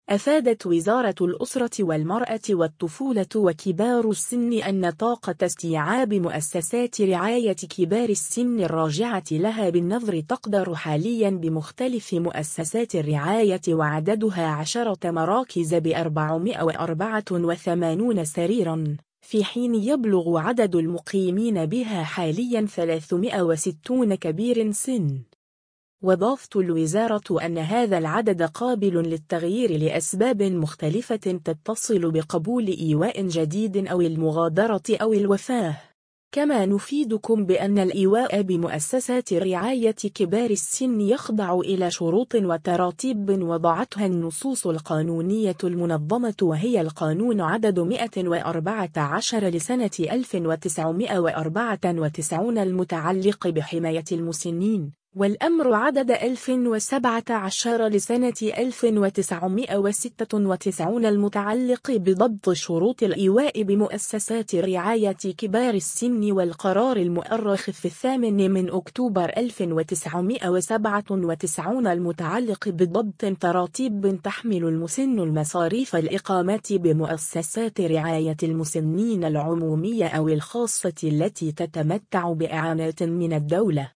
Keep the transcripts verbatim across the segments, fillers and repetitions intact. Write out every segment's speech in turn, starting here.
أفادت وزارة الأسرة والمرأة والطفولة وكبار السن أن طاقة استيعاب مؤسسات رعاية كبار السن الراجعة لها بالنظر تقدر حالياً بمختلف مؤسسات الرعاية وعددها عشرة مراكز بأربعمائة وأربعة وثمانين سريراً، في حين يبلغ عدد المقيمين بها حالياً ثلاثمائة وستين كبير سن. وضافت الوزارة أن هذا العدد قابل للتغيير لأسباب مختلفة تتصل بقبول إيواء جديد أو المغادرة أو الوفاة. كما نفيدكم بأن الإيواء بمؤسسات رعاية كبار السن يخضع إلى شروط وتراتيب وضعتها النصوص القانونية المنظمة، وهي القانون عدد مئة وأربعة عشر لسنة ألف وتسعمائة وأربعة وتسعين المتعلق بحماية المسنين، والأمر عدد ألف وسبعة عشر لسنة ألف وتسعمائة وستة وتسعين المتعلق بضبط شروط الإيواء بمؤسسات رعاية كبار السن، والقرار المؤرخ في الثامن من أكتوبر ألف وتسعمائة وسبعة وتسعين المتعلق بضبط تراتيب تحمل المسن المصاريف الإقامة بمؤسسات رعاية المسنين العمومية أو الخاصة التي تتمتع بإعانة من الدولة.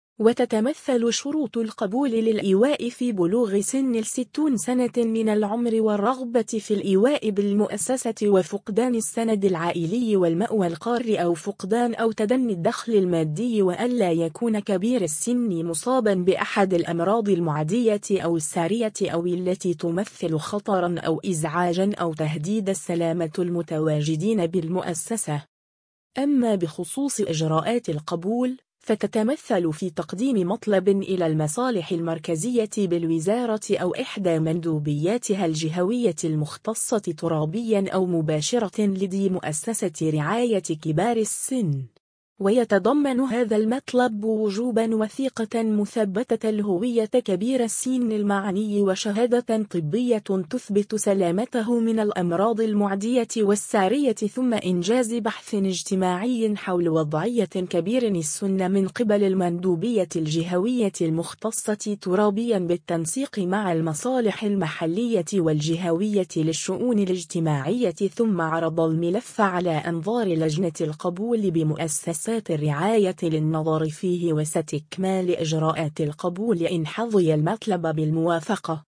وتتمثل شروط القبول للإيواء في بلوغ سن الستون سنة من العمر والرغبة في الإيواء بالمؤسسة وفقدان السند العائلي والمأوى القار أو فقدان أو تدني الدخل المادي، وألا يكون كبير السن مصابا بأحد الأمراض المعدية أو السارية أو التي تمثل خطرا أو إزعاجا أو تهديد السلامة المتواجدين بالمؤسسة. أما بخصوص إجراءات القبول فتتمثل في تقديم مطلب إلى المصالح المركزية بالوزارة أو إحدى مندوبياتها الجهوية المختصة ترابيا أو مباشرة لدي مؤسسة رعاية كبار السن. ويتضمن هذا المطلب وجوبا وثيقة مثبتة الهوية كبير السن المعني وشهادة طبية تثبت سلامته من الأمراض المعدية والسارية، ثم إنجاز بحث اجتماعي حول وضعية كبير السن من قبل المندوبية الجهوية المختصة ترابيا بالتنسيق مع المصالح المحلية والجهوية للشؤون الاجتماعية، ثم عرض الملف على أنظار لجنة القبول بمؤسسة الرعاية للنظر فيه وستكمال إجراءات القبول إن حظي المطلب بالموافقة.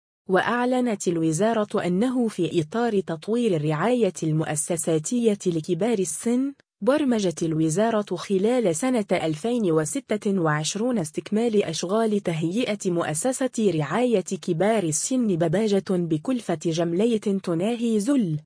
وأعلنت الوزارة أنه في إطار تطوير الرعاية المؤسساتية لكبار السن، برمجت الوزارة خلال سنة ألفين وستة وعشرين استكمال أشغال تهيئة مؤسسة رعاية كبار السن بباجة بكلفة جملية تناهي ذل